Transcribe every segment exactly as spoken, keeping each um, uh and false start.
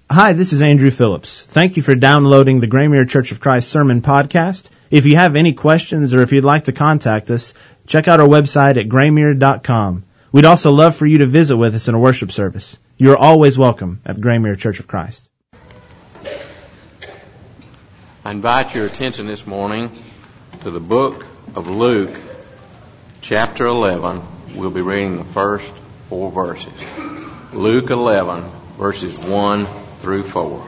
Hi, this is Andrew Phillips. Thank you for downloading the Graymere Church of Christ Sermon Podcast. If you have any questions or if you'd like to contact us, check out our website at graymere dot com. We'd also love for you to visit with us in a worship service. You are always welcome at Graymere Church of Christ. I invite your attention this morning to the book of Luke, chapter eleven. We'll be reading the first four verses. Luke eleven, verses one through four.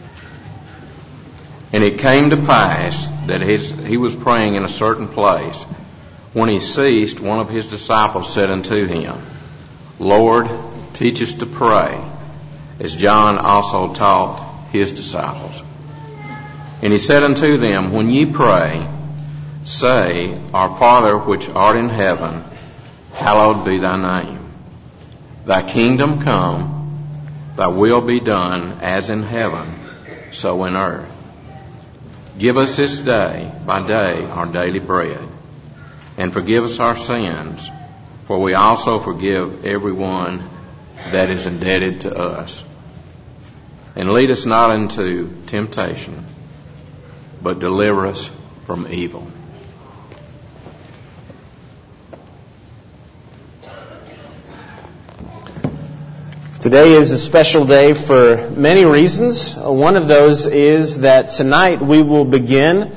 And it came to pass that his, he was praying in a certain place. When he ceased, one of his disciples said unto him, Lord, teach us to pray, as John also taught his disciples. And he said unto them, When ye pray, say, Our Father which art in heaven, hallowed be thy name. Thy kingdom come, thy will be done, as in heaven, so in earth. Give us this day by day our daily bread, and forgive us our sins, for we also forgive everyone that is indebted to us. And lead us not into temptation, but deliver us from evil. Today is a special day for many reasons. One of those is that tonight we will begin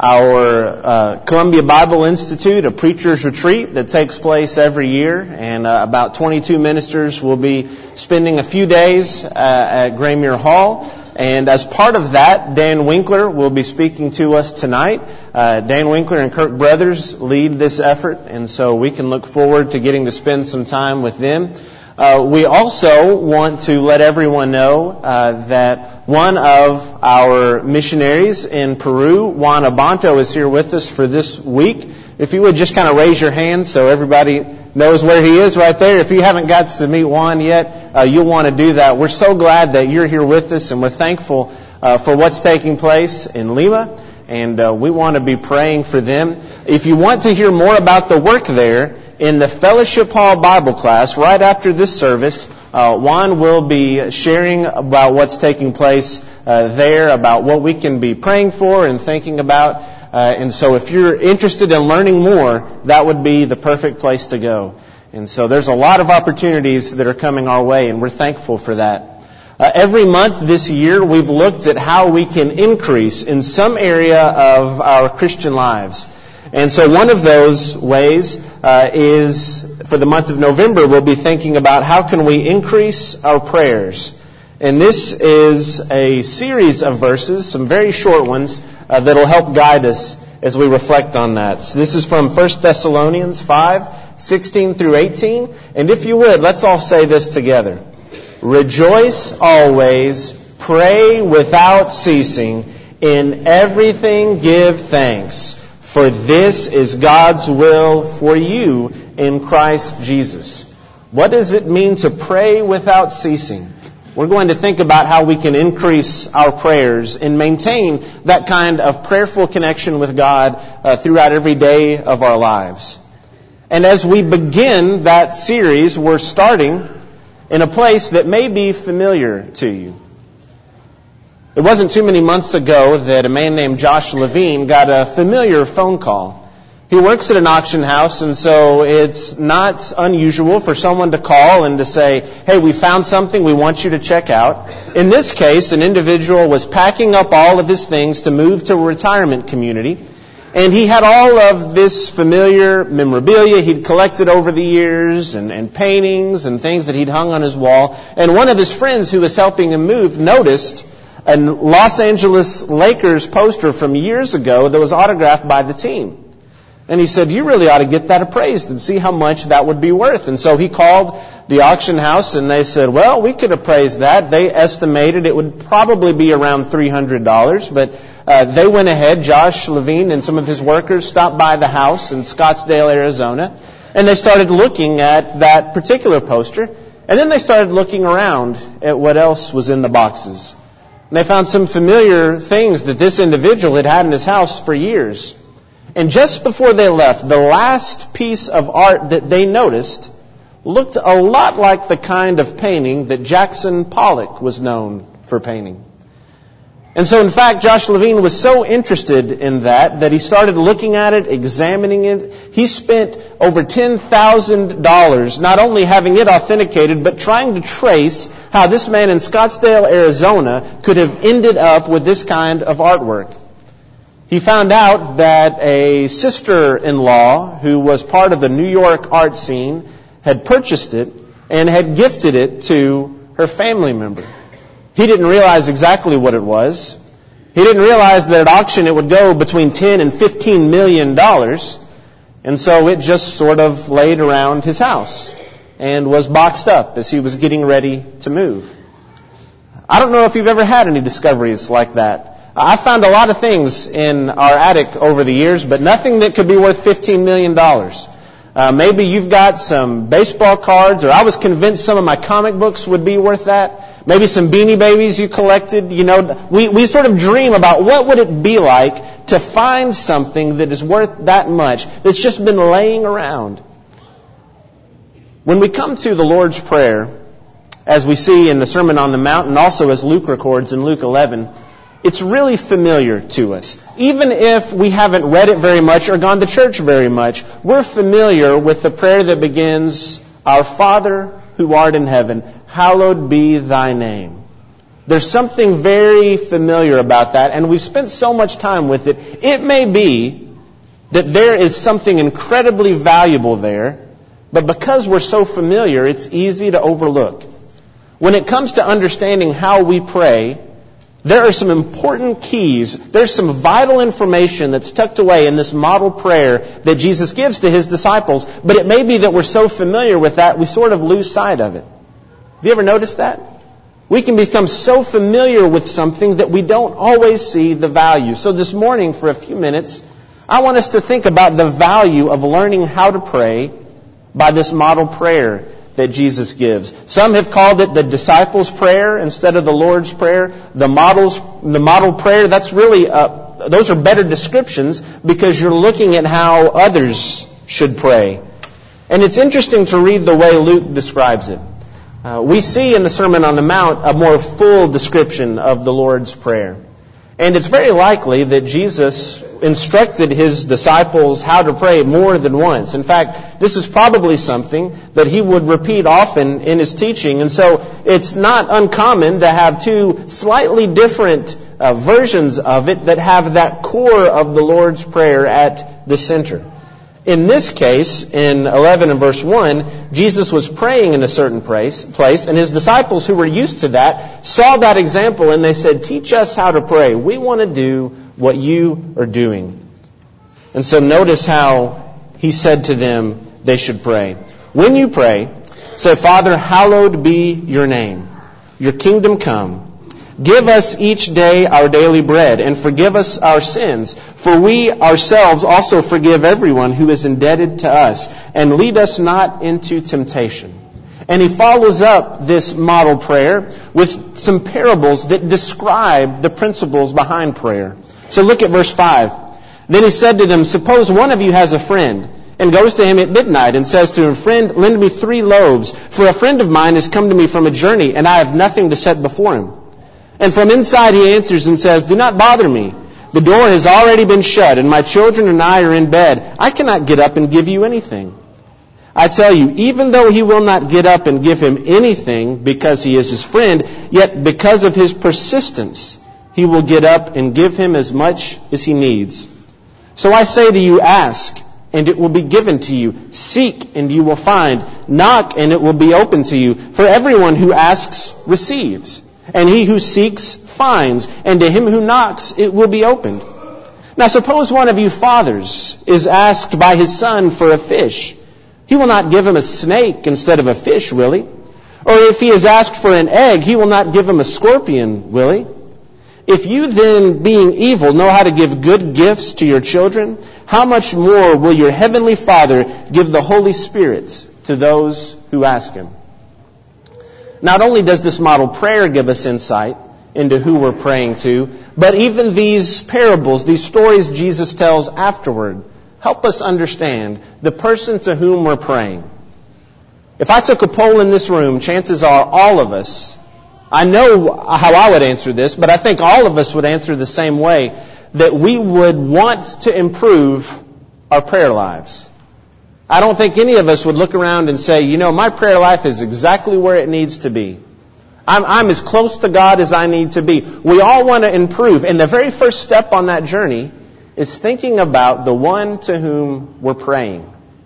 our uh, Columbia Bible Institute, a preacher's retreat that takes place every year, and uh, about twenty-two ministers will be spending a few days uh, at Graymere Hall. And as part of that, Dan Winkler will be speaking to us tonight. Uh, Dan Winkler and Kirk Brothers lead this effort, and so we can look forward to getting to spend some time with them. Uh, we also want to let everyone know uh, that one of our missionaries in Peru, Juan Abanto, is here with us for this week. If you would just kind of raise your hand so everybody knows where he is right there. If you haven't got to meet Juan yet, uh, you'll want to do that. We're so glad that you're here with us, and we're thankful uh, for what's taking place in Lima, and uh, we want to be praying for them. If you want to hear more about the work there, in the Fellowship Hall Bible class, right after this service, uh, Juan will be sharing about what's taking place uh, there, about what we can be praying for and thinking about. Uh, and so if you're interested in learning more, that would be the perfect place to go. And so there's a lot of opportunities that are coming our way, and we're thankful for that. Uh, every month this year, we've looked at how we can increase in some area of our Christian lives. And so one of those ways uh, is, for the month of November, we'll be thinking about how can we increase our prayers. And this is a series of verses, some very short ones, uh, that will help guide us as we reflect on that. So this is from First Thessalonians five, sixteen through eighteen. And if you would, let's all say this together. Rejoice always, pray without ceasing, in everything give thanks. For this is God's will for you in Christ Jesus. What does it mean to pray without ceasing? We're going to think about how we can increase our prayers and maintain that kind of prayerful connection with God uh, throughout every day of our lives. And as we begin that series, we're starting in a place that may be familiar to you. It wasn't too many months ago that a man named Josh Levine got a familiar phone call. He works at an auction house, and so it's not unusual for someone to call and to say, hey, we found something we want you to check out. In this case, an individual was packing up all of his things to move to a retirement community, and he had all of this familiar memorabilia he'd collected over the years, and, and paintings and things that he'd hung on his wall. And one of his friends who was helping him move noticed a Los Angeles Lakers poster from years ago that was autographed by the team. And he said, you really ought to get that appraised and see how much that would be worth. And so he called the auction house, and they said, well, we could appraise that. They estimated it would probably be around three hundred dollars. But uh, they went ahead. Josh Levine and some of his workers stopped by the house in Scottsdale, Arizona, and they started looking at that particular poster. And then they started looking around at what else was in the boxes. And they found some familiar things that this individual had had in his house for years. And just before they left, the last piece of art that they noticed looked a lot like the kind of painting that Jackson Pollock was known for painting. And so, in fact, Josh Levine was so interested in that that he started looking at it, examining it. He spent over ten thousand dollars not only having it authenticated, but trying to trace how this man in Scottsdale, Arizona could have ended up with this kind of artwork. He found out that a sister-in-law who was part of the New York art scene had purchased it and had gifted it to her family member. He didn't realize exactly what it was. He didn't realize that at auction it would go between ten and fifteen million dollars. And so it just sort of laid around his house and was boxed up as he was getting ready to move. I don't know if you've ever had any discoveries like that. I found a lot of things in our attic over the years, but nothing that could be worth fifteen million dollars. Uh, maybe you've got some baseball cards, or I was convinced some of my comic books would be worth that. Maybe some Beanie Babies you collected. You know, we, we sort of dream about what would it be like to find something that is worth that much, that's just been laying around. When we come to the Lord's Prayer, as we see in the Sermon on the Mount, and also as Luke records in Luke eleven, it's really familiar to us. Even if we haven't read it very much or gone to church very much, we're familiar with the prayer that begins, "Our Father who art in heaven, hallowed be thy name." There's something very familiar about that, and we've spent so much time with it. It may be that there is something incredibly valuable there, but because we're so familiar, it's easy to overlook. When it comes to understanding how we pray, there are some important keys. There's some vital information that's tucked away in this model prayer that Jesus gives to His disciples. But it may be that we're so familiar with that, we sort of lose sight of it. Have you ever noticed that? We can become so familiar with something that we don't always see the value. So this morning, for a few minutes, I want us to think about the value of learning how to pray by this model prayer that Jesus gives. Some have called it the disciples' prayer instead of the Lord's Prayer. The models, the model prayer, that's really, uh, those are better descriptions because you're looking at how others should pray. And it's interesting to read the way Luke describes it. Uh, we see in the Sermon on the Mount a more full description of the Lord's Prayer. And it's very likely that Jesus instructed His disciples how to pray more than once. In fact, this is probably something that He would repeat often in His teaching. And so it's not uncommon to have two slightly different uh, versions of it that have that core of the Lord's Prayer at the center. In this case, in eleven and verse one, Jesus was praying in a certain place, place, and His disciples who were used to that saw that example and they said, "Teach us how to pray. We want to do what you are doing." And so notice how He said to them they should pray. When you pray, say, "Father, hallowed be your name. Your kingdom come. Give us each day our daily bread, and forgive us our sins, for we ourselves also forgive everyone who is indebted to us, and lead us not into temptation." And He follows up this model prayer with some parables that describe the principles behind prayer. So look at verse five. "Then He said to them, suppose one of you has a friend, and goes to him at midnight, and says to him, 'Friend, lend me three loaves, for a friend of mine has come to me from a journey, and I have nothing to set before him.' And from inside he answers and says, 'Do not bother me. The door has already been shut, and my children and I are in bed. I cannot get up and give you anything.' I tell you, even though he will not get up and give him anything because he is his friend, yet because of his persistence, he will get up and give him as much as he needs. So I say to you, ask, and it will be given to you. Seek, and you will find. Knock, and it will be open to you. For everyone who asks receives, and he who seeks finds, and to him who knocks it will be opened. Now suppose one of you fathers is asked by his son for a fish. He will not give him a snake instead of a fish, will he? Or if he is asked for an egg, he will not give him a scorpion, will he? If you then, being evil, know how to give good gifts to your children, how much more will your heavenly Father give the Holy Spirit to those who ask Him?" Not only does this model prayer give us insight into who we're praying to, but even these parables, these stories Jesus tells afterward, help us understand the person to whom we're praying. If I took a poll in this room, chances are all of us I know how I would answer this, but I think all of us would answer the same way, that we would want to improve our prayer lives. I don't think any of us would look around and say, you know, my prayer life is exactly where it needs to be. I'm, I'm as close to God as I need to be. We all want to improve. And the very first step on that journey is thinking about the one to whom we're praying.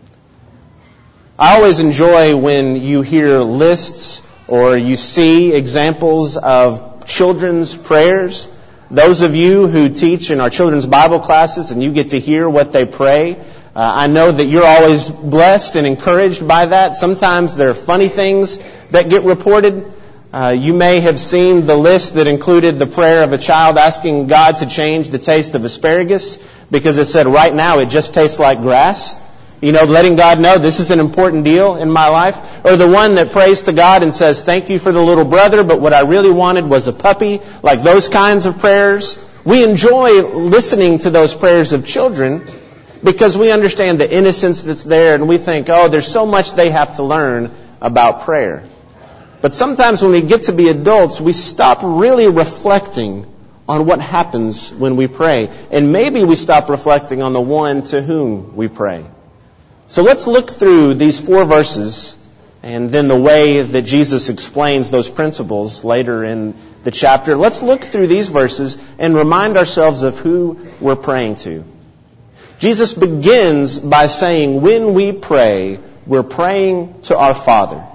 I always enjoy when you hear lists or you see examples of children's prayers. Those of you who teach in our children's Bible classes and you get to hear what they pray, uh, I know that you're always blessed and encouraged by that. Sometimes there are funny things that get reported. Uh, you may have seen the list that included the prayer of a child asking God to change the taste of asparagus because it said, right now it just tastes like grass. You know, letting God know this is an important deal in my life. Or the one that prays to God and says, thank you for the little brother, but what I really wanted was a puppy. Like those kinds of prayers. We enjoy listening to those prayers of children because we understand the innocence that's there and we think, oh, there's so much they have to learn about prayer. But sometimes when we get to be adults, we stop really reflecting on what happens when we pray. And maybe we stop reflecting on the one to whom we pray. So let's look through these four verses and then the way that Jesus explains those principles later in the chapter. Let's look through these verses and remind ourselves of who we're praying to. Jesus begins by saying, when we pray, we're praying to our Father.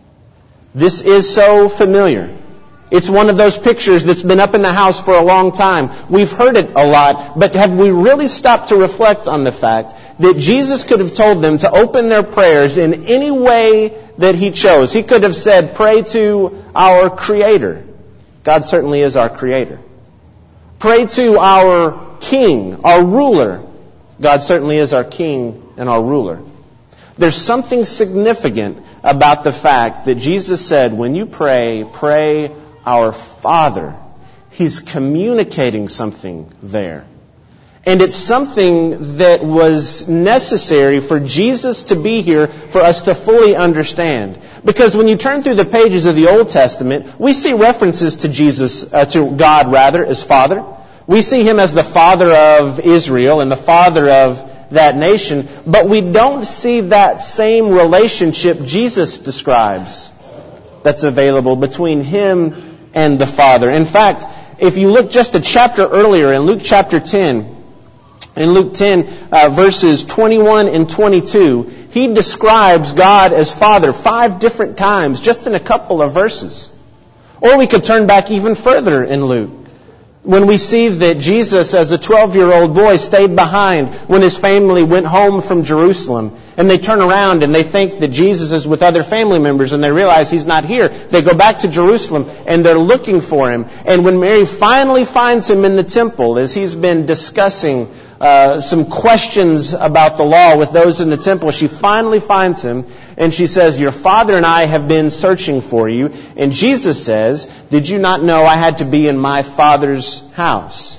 This is so familiar. It's one of those pictures that's been up in the house for a long time. We've heard it a lot, but have we really stopped to reflect on the fact that Jesus could have told them to open their prayers in any way that He chose? He could have said, pray to our Creator. God certainly is our Creator. Pray to our King, our ruler. God certainly is our King and our ruler. There's something significant about the fact that Jesus said, when you pray, pray our Father. He's communicating something there. And it's something that was necessary for Jesus to be here for us to fully understand. Because when you turn through the pages of the Old Testament, we see references to Jesus, uh, to God rather, as Father. We see Him as the Father of Israel and the Father of that nation. But we don't see that same relationship Jesus describes that's available between Him and the Father. In fact, if you look just a chapter earlier in Luke chapter ten, in Luke ten, uh, verses twenty-one and twenty-two, He describes God as Father five different times, just in a couple of verses. Or we could turn back even further in Luke, when we see that Jesus, as a twelve-year-old boy, stayed behind when His family went home from Jerusalem. And they turn around and they think that Jesus is with other family members and they realize He's not here. They go back to Jerusalem and they're looking for Him. And when Mary finally finds Him in the temple, as He's been discussing uh, some questions about the law with those in the temple, she finally finds Him and she says, your father and I have been searching for you. And Jesus says, did you not know I had to be in my Father's house?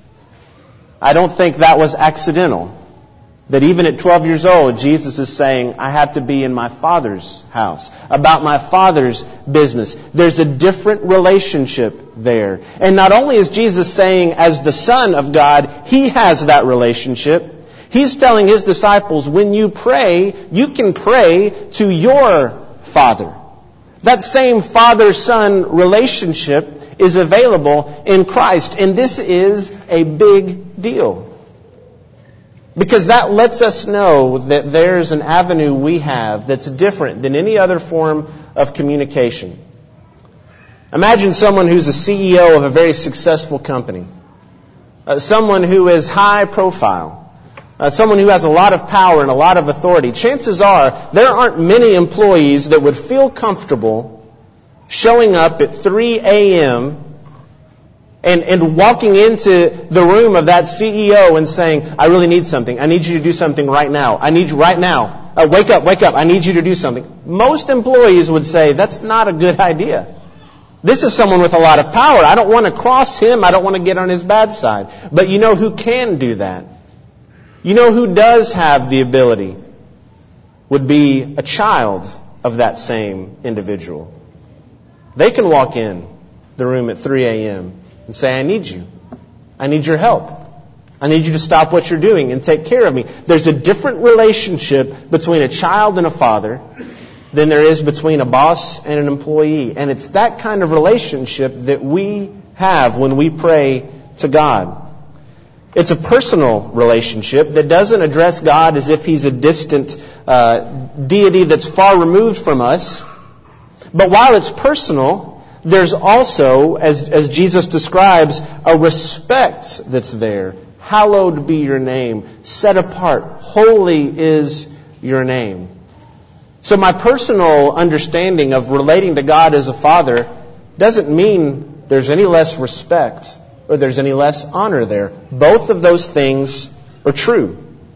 I don't think that was accidental. That even at twelve years old, Jesus is saying, I have to be in my Father's house, about my Father's business. There's a different relationship there. And not only is Jesus saying, as the Son of God, He has that relationship. He's telling His disciples, when you pray, you can pray to your Father. That same Father-Son relationship is available in Christ. And this is a big deal. Because that lets us know that there's an avenue we have that's different than any other form of communication. Imagine someone who's a C E O of a very successful company. Uh, someone who is high profile. Uh, someone who has a lot of power and a lot of authority. Chances are there aren't many employees that would feel comfortable showing up at three a.m. And, and walking into the room of that C E O and saying, I really need something. I need you to do something right now. I need you right now. Uh, wake up, wake up. I need you to do something. Most employees would say, that's not a good idea. This is someone with a lot of power. I don't want to cross him. I don't want to get on his bad side. But you know who can do that? You know who does have the ability? Would be a child of that same individual. They can walk in the room at three a.m. and say, I need you. I need your help. I need you to stop what you're doing and take care of me. There's a different relationship between a child and a father than there is between a boss and an employee. And it's that kind of relationship that we have when we pray to God. It's a personal relationship that doesn't address God as if He's a distant uh, deity that's far removed from us. But while it's personal, there's also, as, as Jesus describes, a respect that's there. Hallowed be your name. Set apart. Holy is your name. So my personal understanding of relating to God as a father doesn't mean there's any less respect or there's any less honor there. Both of those things are true.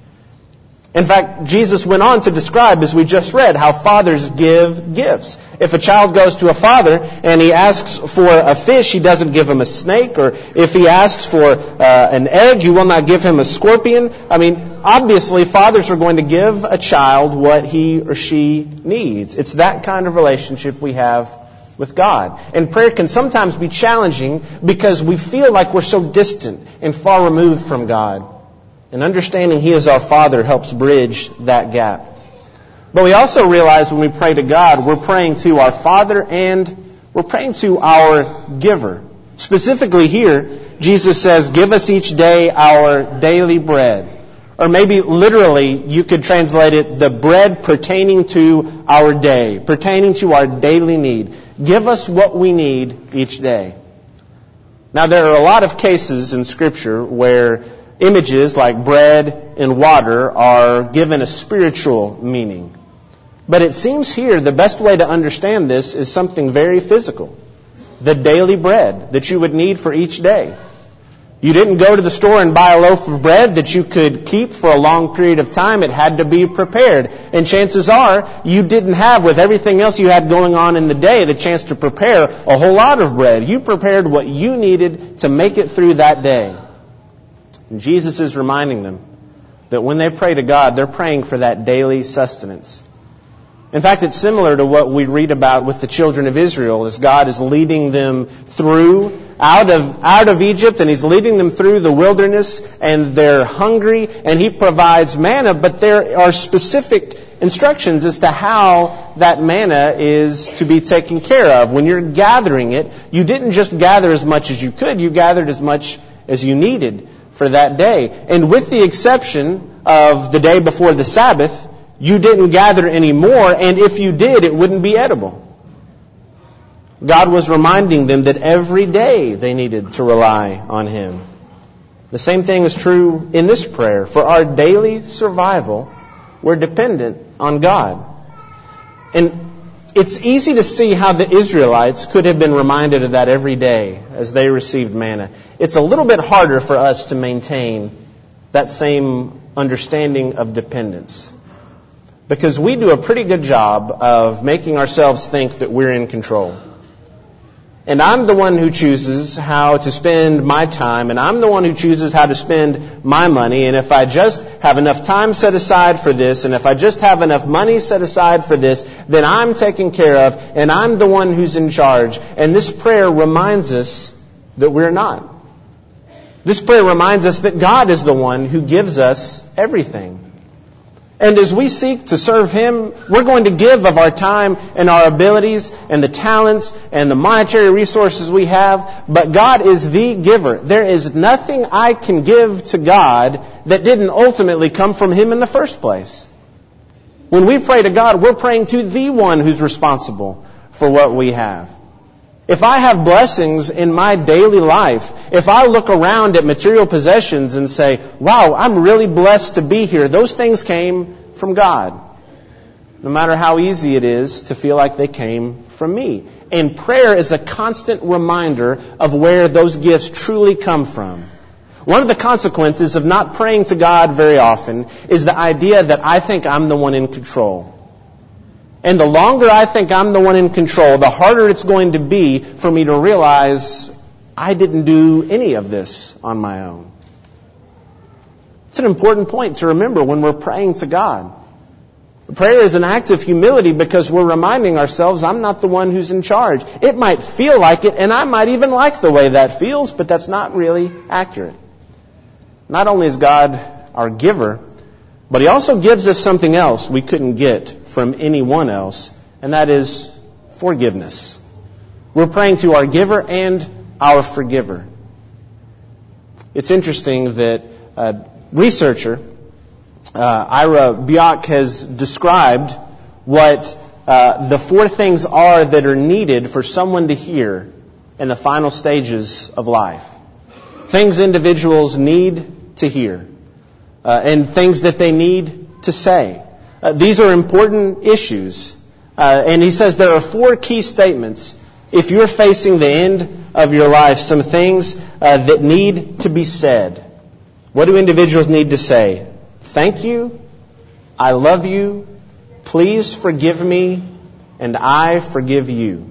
In fact, Jesus went on to describe, as we just read, how fathers give gifts. If a child goes to a father and he asks for a fish, he doesn't give him a snake. Or if he asks for uh, an egg, you will not give him a scorpion. I mean, obviously, fathers are going to give a child what he or she needs. It's that kind of relationship we have with God. And prayer can sometimes be challenging because we feel like we're so distant and far removed from God. And understanding He is our Father helps bridge that gap. But we also realize when we pray to God, we're praying to our Father and we're praying to our giver. Specifically here, Jesus says, give us each day our daily bread. Or maybe literally, you could translate it, the bread pertaining to our day, pertaining to our daily need. Give us what we need each day. Now, there are a lot of cases in Scripture where images like bread and water are given a spiritual meaning. But it seems here the best way to understand this is something very physical. The daily bread that you would need for each day. You didn't go to the store and buy a loaf of bread that you could keep for a long period of time. It had to be prepared. And chances are you didn't have, with everything else you had going on in the day, the chance to prepare a whole lot of bread. You prepared what you needed to make it through that day. And Jesus is reminding them that when they pray to God, they're praying for that daily sustenance. In fact, it's similar to what we read about with the children of Israel as God is leading them through, out of, out of Egypt, and He's leading them through the wilderness, and they're hungry, and He provides manna, but there are specific instructions as to how that manna is to be taken care of. When you're gathering it, you didn't just gather as much as you could, you gathered as much as you needed for that day. And with the exception of the day before the Sabbath, you didn't gather any more, and if you did, it wouldn't be edible. God was reminding them that every day they needed to rely on Him. The same thing is true in this prayer. For our daily survival, we're dependent on God. And it's easy to see how the Israelites could have been reminded of that every day as they received manna. It's a little bit harder for us to maintain that same understanding of dependence. Because we do a pretty good job of making ourselves think that we're in control. And I'm the one who chooses how to spend my time, and I'm the one who chooses how to spend my money. And if I just have enough time set aside for this, and if I just have enough money set aside for this, then I'm taken care of, and I'm the one who's in charge. And this prayer reminds us that we're not. This prayer reminds us that God is the one who gives us everything. And as we seek to serve Him, we're going to give of our time and our abilities and the talents and the monetary resources we have. But God is the giver. There is nothing I can give to God that didn't ultimately come from Him in the first place. When we pray to God, we're praying to the one who's responsible for what we have. If I have blessings in my daily life, if I look around at material possessions and say, wow, I'm really blessed to be here, those things came from God. No matter how easy it is to feel like they came from me. And prayer is a constant reminder of where those gifts truly come from. One of the consequences of not praying to God very often is the idea that I think I'm the one in control. And the longer I think I'm the one in control, the harder it's going to be for me to realize I didn't do any of this on my own. It's an important point to remember when we're praying to God. Prayer is an act of humility because we're reminding ourselves, I'm not the one who's in charge. It might feel like it, and I might even like the way that feels, but that's not really accurate. Not only is God our giver, but He also gives us something else we couldn't get from anyone else, and that is forgiveness. We're praying to our giver and our forgiver. It's interesting that a researcher, uh, Ira Byock, has described what uh, the four things are that are needed for someone to hear in the final stages of life. Things individuals need to hear, uh, and things that they need to say. Uh, these are important issues. Uh, and he says there are four key statements if you're facing the end of your life, some things uh, that need to be said. What do individuals need to say? Thank you, I love you, please forgive me, and I forgive you.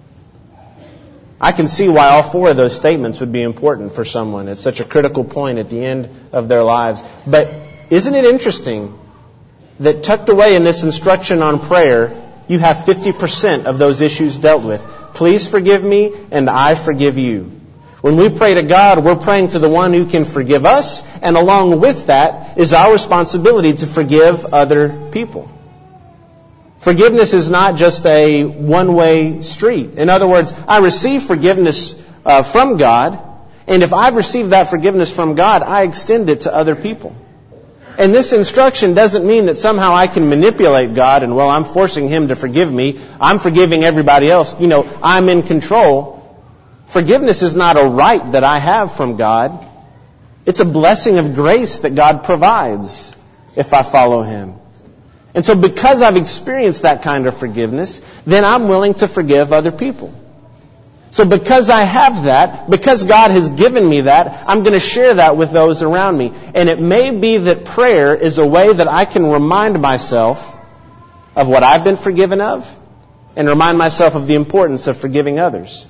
I can see why all four of those statements would be important for someone at such a critical point at the end of their lives. But isn't it interesting that tucked away in this instruction on prayer, you have fifty percent of those issues dealt with? Please forgive me, and I forgive you. When we pray to God, we're praying to the one who can forgive us, and along with that is our responsibility to forgive other people. Forgiveness is not just a one-way street. In other words, I receive forgiveness uh, from God, and if I've received that forgiveness from God, I extend it to other people. And this instruction doesn't mean that somehow I can manipulate God and, well, I'm forcing Him to forgive me. I'm forgiving everybody else. You know, I'm in control. Forgiveness is not a right that I have from God. It's a blessing of grace that God provides if I follow Him. And so because I've experienced that kind of forgiveness, then I'm willing to forgive other people. So because I have that, because God has given me that, I'm going to share that with those around me. And it may be that prayer is a way that I can remind myself of what I've been forgiven of and remind myself of the importance of forgiving others.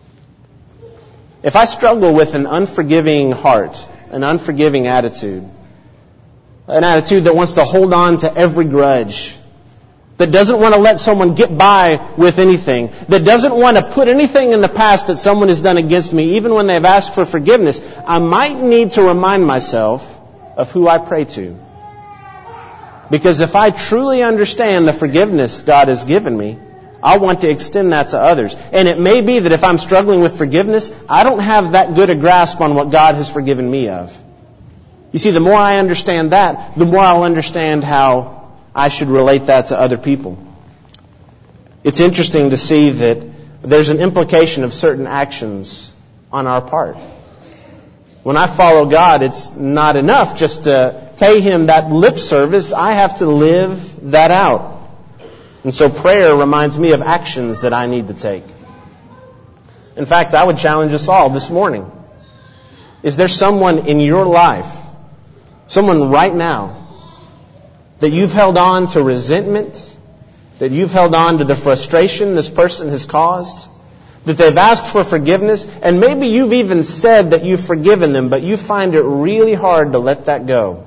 If I struggle with an unforgiving heart, an unforgiving attitude, an attitude that wants to hold on to every grudge, that doesn't want to let someone get by with anything, that doesn't want to put anything in the past that someone has done against me, even when they've asked for forgiveness, I might need to remind myself of who I pray to. Because if I truly understand the forgiveness God has given me, I want to extend that to others. And it may be that if I'm struggling with forgiveness, I don't have that good a grasp on what God has forgiven me of. You see, the more I understand that, the more I'll understand how I should relate that to other people. It's interesting to see that there's an implication of certain actions on our part. When I follow God, it's not enough just to pay Him that lip service. I have to live that out. And so prayer reminds me of actions that I need to take. In fact, I would challenge us all this morning. Is there someone in your life, someone right now, that you've held on to resentment, that you've held on to the frustration this person has caused, that they've asked for forgiveness, and maybe you've even said that you've forgiven them, but you find it really hard to let that go?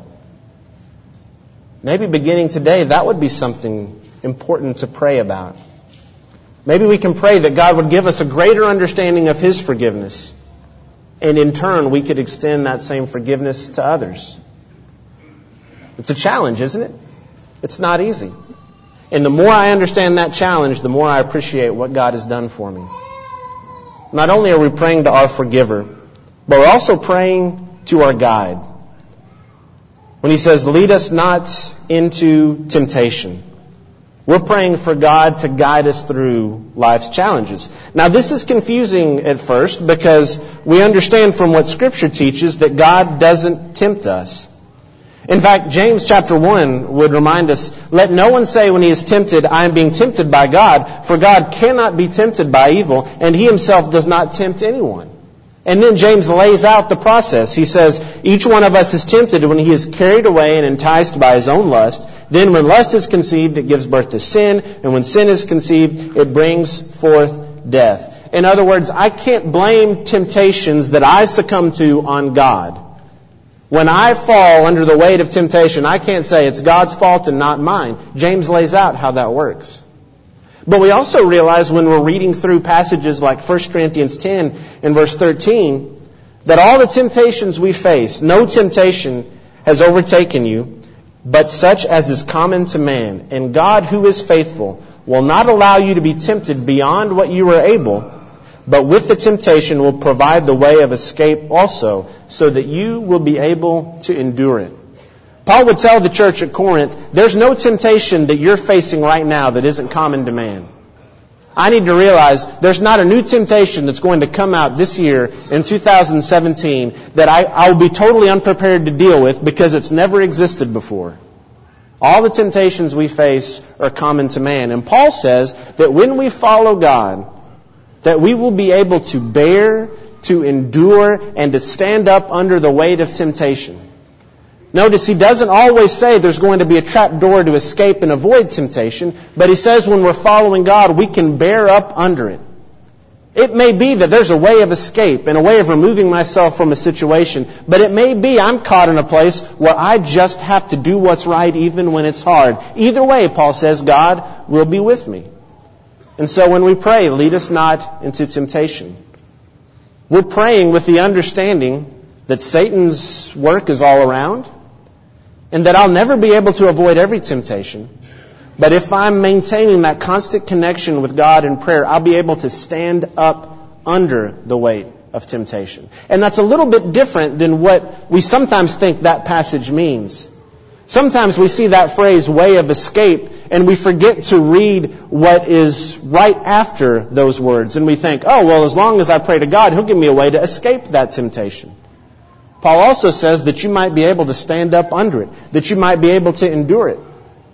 Maybe beginning today, that would be something important to pray about. Maybe we can pray that God would give us a greater understanding of His forgiveness, and in turn, we could extend that same forgiveness to others. It's a challenge, isn't it? It's not easy. And the more I understand that challenge, the more I appreciate what God has done for me. Not only are we praying to our forgiver, but we're also praying to our guide. When He says, lead us not into temptation, we're praying for God to guide us through life's challenges. Now, this is confusing at first because we understand from what Scripture teaches that God doesn't tempt us. In fact, James chapter one would remind us, let no one say when he is tempted, I am being tempted by God, for God cannot be tempted by evil, and He Himself does not tempt anyone. And then James lays out the process. He says, each one of us is tempted when he is carried away and enticed by his own lust. Then when lust is conceived, it gives birth to sin, and when sin is conceived, it brings forth death. In other words, I can't blame temptations that I succumb to on God. When I fall under the weight of temptation, I can't say it's God's fault and not mine. James lays out how that works. But we also realize when we're reading through passages like First Corinthians ten and verse thirteen, that all the temptations we face, no temptation has overtaken you, but such as is common to man. And God, who is faithful, will not allow you to be tempted beyond what you are able, but with the temptation will provide the way of escape also, so that you will be able to endure it. Paul would tell the church at Corinth, there's no temptation that you're facing right now that isn't common to man. I need to realize there's not a new temptation that's going to come out this year in two thousand seventeen that I, I will be totally unprepared to deal with because it's never existed before. All the temptations we face are common to man. And Paul says that when we follow God, that we will be able to bear, to endure, and to stand up under the weight of temptation. Notice he doesn't always say there's going to be a trap door to escape and avoid temptation, but he says when we're following God, we can bear up under it. It may be that there's a way of escape and a way of removing myself from a situation, but it may be I'm caught in a place where I just have to do what's right even when it's hard. Either way, Paul says, God will be with me. And so when we pray, lead us not into temptation, we're praying with the understanding that Satan's work is all around and that I'll never be able to avoid every temptation. But if I'm maintaining that constant connection with God in prayer, I'll be able to stand up under the weight of temptation. And that's a little bit different than what we sometimes think that passage means. Sometimes we see that phrase, way of escape, and we forget to read what is right after those words. And we think, oh, well, as long as I pray to God, He'll give me a way to escape that temptation. Paul also says that you might be able to stand up under it, that you might be able to endure it.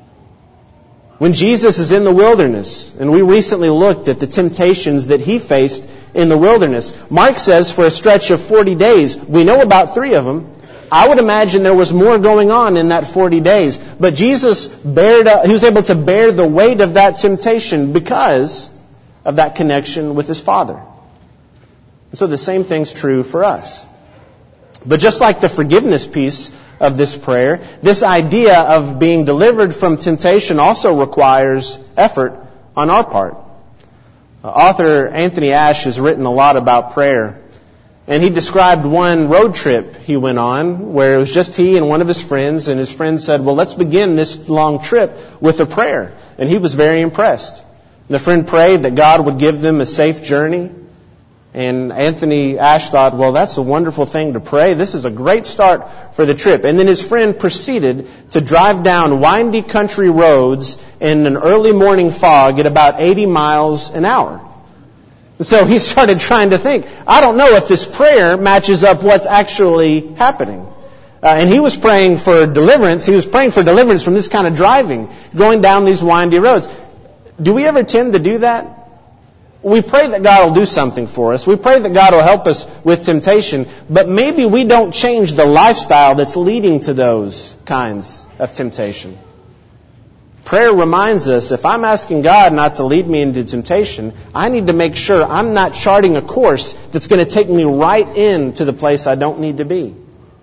When Jesus is in the wilderness, and we recently looked at the temptations that He faced in the wilderness, Mark says for a stretch of forty days, we know about three of them. I would imagine there was more going on in that forty days. But Jesus bared up, He was able to bear the weight of that temptation because of that connection with His Father. And so the same thing's true for us. But just like the forgiveness piece of this prayer, this idea of being delivered from temptation also requires effort on our part. Uh, author Anthony Ashe has written a lot about prayer. And he described one road trip he went on where it was just he and one of his friends. And his friend said, well, let's begin this long trip with a prayer. And he was very impressed. And the friend prayed that God would give them a safe journey. And Anthony Ashe thought, well, that's a wonderful thing to pray. This is a great start for the trip. And then his friend proceeded to drive down windy country roads in an early morning fog at about eighty miles an hour. So he started trying to think, I don't know if this prayer matches up what's actually happening. Uh, and he was praying for deliverance. He was praying for deliverance from this kind of driving, going down these windy roads. Do we ever tend to do that? We pray that God will do something for us. We pray that God will help us with temptation. But maybe we don't change the lifestyle that's leading to those kinds of temptation. Prayer reminds us, if I'm asking God not to lead me into temptation, I need to make sure I'm not charting a course that's going to take me right into the place I don't need to be.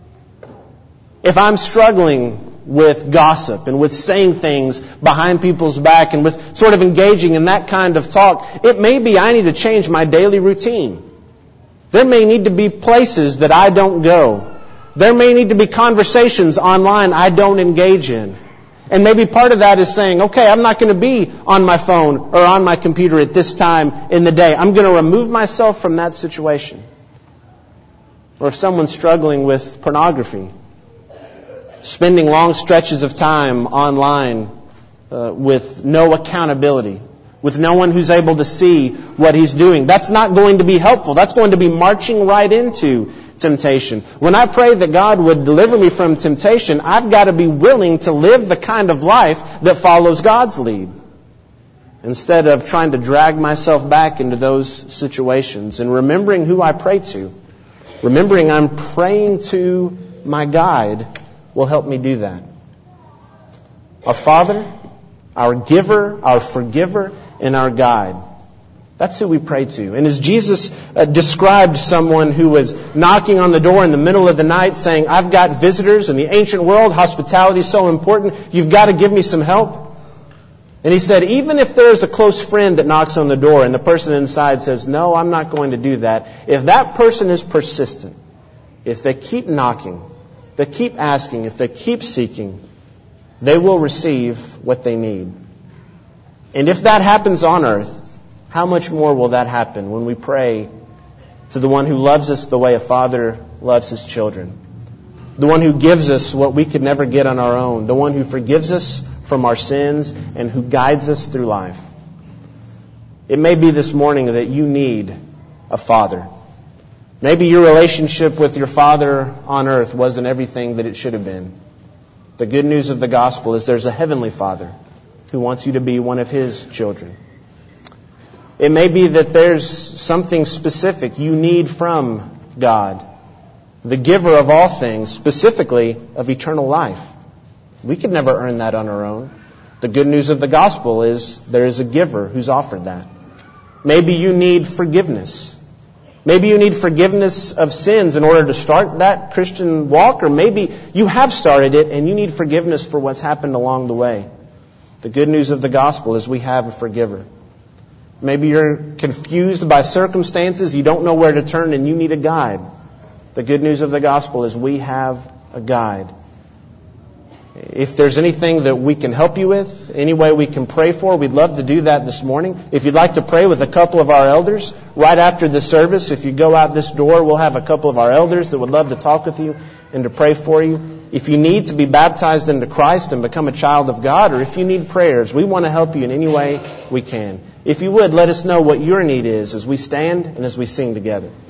If I'm struggling with gossip and with saying things behind people's back and with sort of engaging in that kind of talk, it may be I need to change my daily routine. There may need to be places that I don't go. There may need to be conversations online I don't engage in. And maybe part of that is saying, okay, I'm not going to be on my phone or on my computer at this time in the day. I'm going to remove myself from that situation. Or if someone's struggling with pornography, spending long stretches of time online uh, with no accountability, with no one who's able to see what he's doing, that's not going to be helpful. That's going to be marching right into temptation. When I pray that God would deliver me from temptation, I've got to be willing to live the kind of life that follows God's lead, instead of trying to drag myself back into those situations. And remembering who I pray to, remembering I'm praying to my guide, will help me do that. Our Father, our giver, our forgiver, and our guide. That's who we pray to. And as Jesus uh, described someone who was knocking on the door in the middle of the night saying, I've got visitors in the ancient world, hospitality is so important, you've got to give me some help. And he said, even if there's a close friend that knocks on the door and the person inside says, no, I'm not going to do that, if that person is persistent, if they keep knocking, they keep asking, if they keep seeking, they will receive what they need. And if that happens on earth, how much more will that happen when we pray to the one who loves us the way a father loves his children? The one who gives us what we could never get on our own. The one who forgives us from our sins and who guides us through life. It may be this morning that you need a father. Maybe your relationship with your father on earth wasn't everything that it should have been. The good news of the gospel is there's a heavenly Father who wants you to be one of his children. It may be that there's something specific you need from God, the giver of all things, specifically of eternal life. We could never earn that on our own. The good news of the gospel is there is a giver who's offered that. Maybe you need forgiveness. Maybe you need forgiveness of sins in order to start that Christian walk, or maybe you have started it and you need forgiveness for what's happened along the way. The good news of the gospel is we have a forgiver. Maybe you're confused by circumstances, you don't know where to turn, and you need a guide. The good news of the gospel is we have a guide. If there's anything that we can help you with, any way we can pray for, we'd love to do that this morning. If you'd like to pray with a couple of our elders, right after the service, if you go out this door, we'll have a couple of our elders that would love to talk with you and to pray for you. If you need to be baptized into Christ and become a child of God, or if you need prayers, we want to help you in any way we can. If you would, let us know what your need is as we stand and as we sing together.